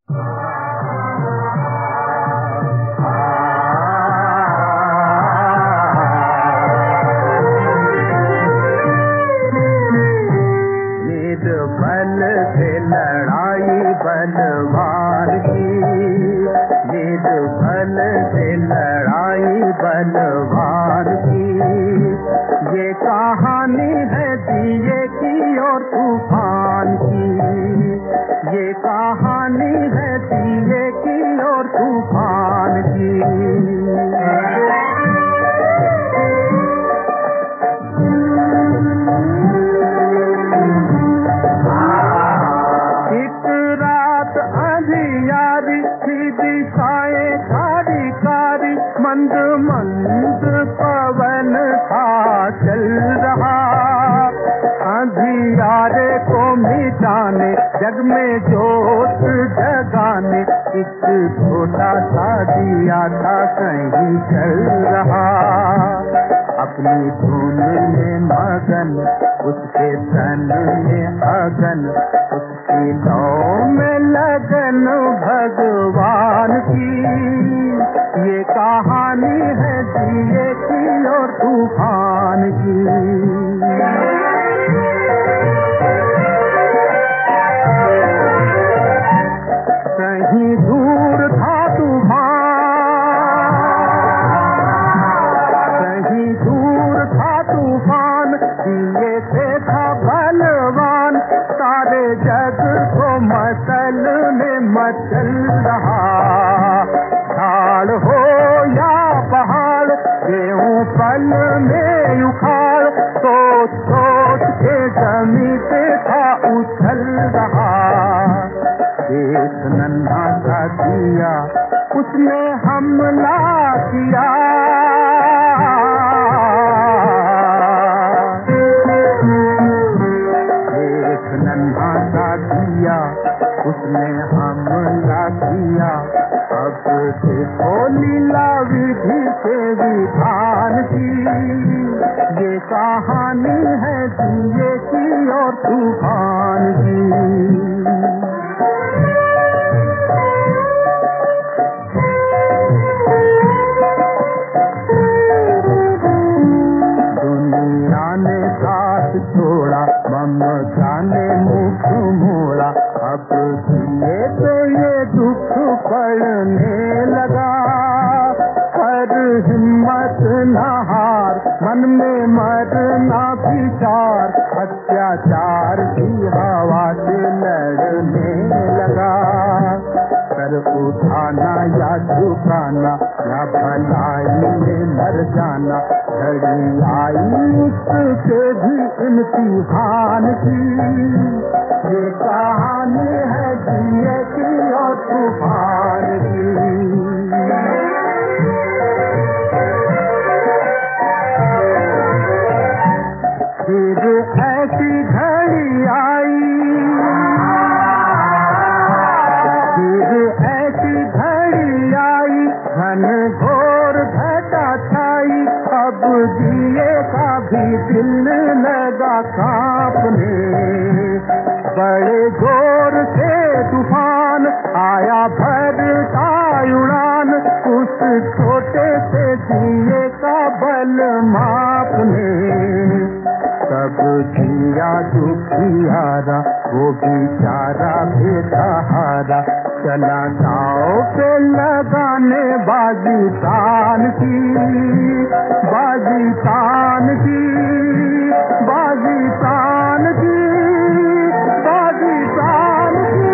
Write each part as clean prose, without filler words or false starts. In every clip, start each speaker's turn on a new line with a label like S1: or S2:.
S1: निर्बल से लड़ाई बलवान की, निर्बल से लड़ाई बलवान की, ये कहानी है दिए की और तूफान की, ये कहानी है दिए की और तूफान की। एक रात अंधियारी थी, दिशाएं कारी कारी, मंद मंद पवन था चल रहा, अंधियारे को मिटाने जग में जोत जगाने, एक छोटा सा दिया था कहीं चल रहा, अपनी धुन में मगन, उसके तन में अगन, उसकी लौ में लगन भगवान की, ये कहानी है दिए की और तूफान की। कहीं दूर था तूफान, कहीं दूर था तूफान, दिए से था बलवान, सारे जग को मचल में मचल रहा, झाड़ हो या पहाड़, गेहूं पल में उखाड़, सोच सोच के जमीन पे था उछल रहा, एक नन्हा सा दिया उसने हमला किया, एक नन्हा सा दिया उसने हमला किया, अब देखो लीला विधि से विधान की, ये कहानी है दिए की और तूफान की। छोड़ा ममता ने मुख मोड़ा, अब दिए तो ये दुख पड़ने लगा, पर हिम्मत न हार, मन में मरना विचार, अत्याचार की हवा से लड़ने लगा, कर उठाना या झुकाना या भलाई में मर जाना, घड़ी आई उसके भी इम्तिहान की, ये कहानी है दिए की और तूफान की। फिर ऐसी घड़ी आई, फिर ऐसी घड़ी आई, घन घोर घटा छाई, अब दिए का भी दिल लगा कांपने, बड़े जोर से तूफान आया भरता उड़ान, उस छोटे से दिए का बल मापने, सब जिया दुखियारा वो बेचारा बेसहारा, चला गाँव पे लगाने बाजी तान की, बाजी तान की, बाजी तान की, बाजी तान की।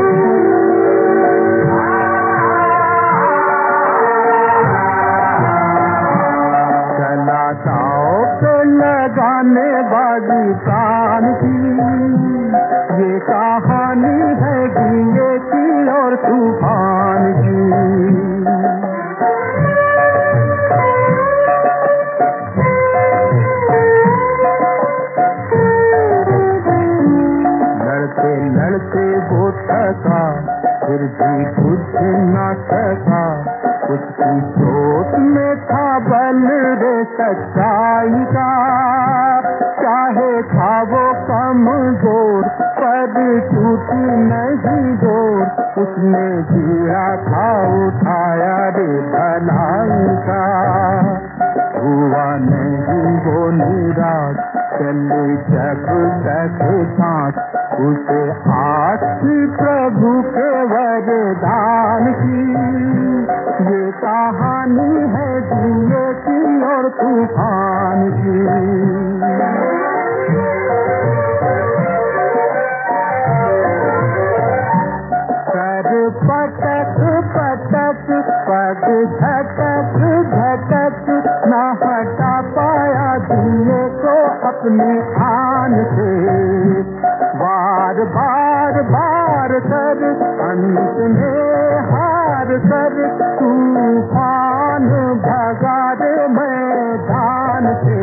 S1: चला गाँव पे लगाने बाजी तान की, ये कहानी है दिए की और तूफान की। लड़ते लड़ते वो थका, फिर भी कुछ न सका, उसकी सोच में था बल रे सच्चाई का, चाहे था वो कमजोर पर टूटी नहीं डोर, उसने दिया था उठाया रे भलाई का। हुआ नहीं वो निराश, चले जब तक सांस, उसे आस थी प्रभु के वरदान की। ये कहानी है दिए की और तूफान की। पटक पटक पग झटक झटक, न हटा पाया दिए को अपने आन से। बार बार बार कर अंत में हार कर, तूफान भगा दे मैदान से।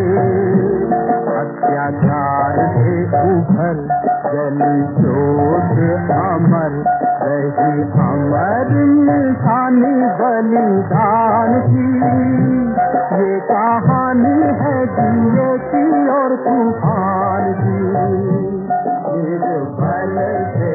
S1: अत्याचार से उभर जली चोट अमर रही, अमर निशानी बलिदान की। ये कहानी है दिए की और तूफान की। निर्बल से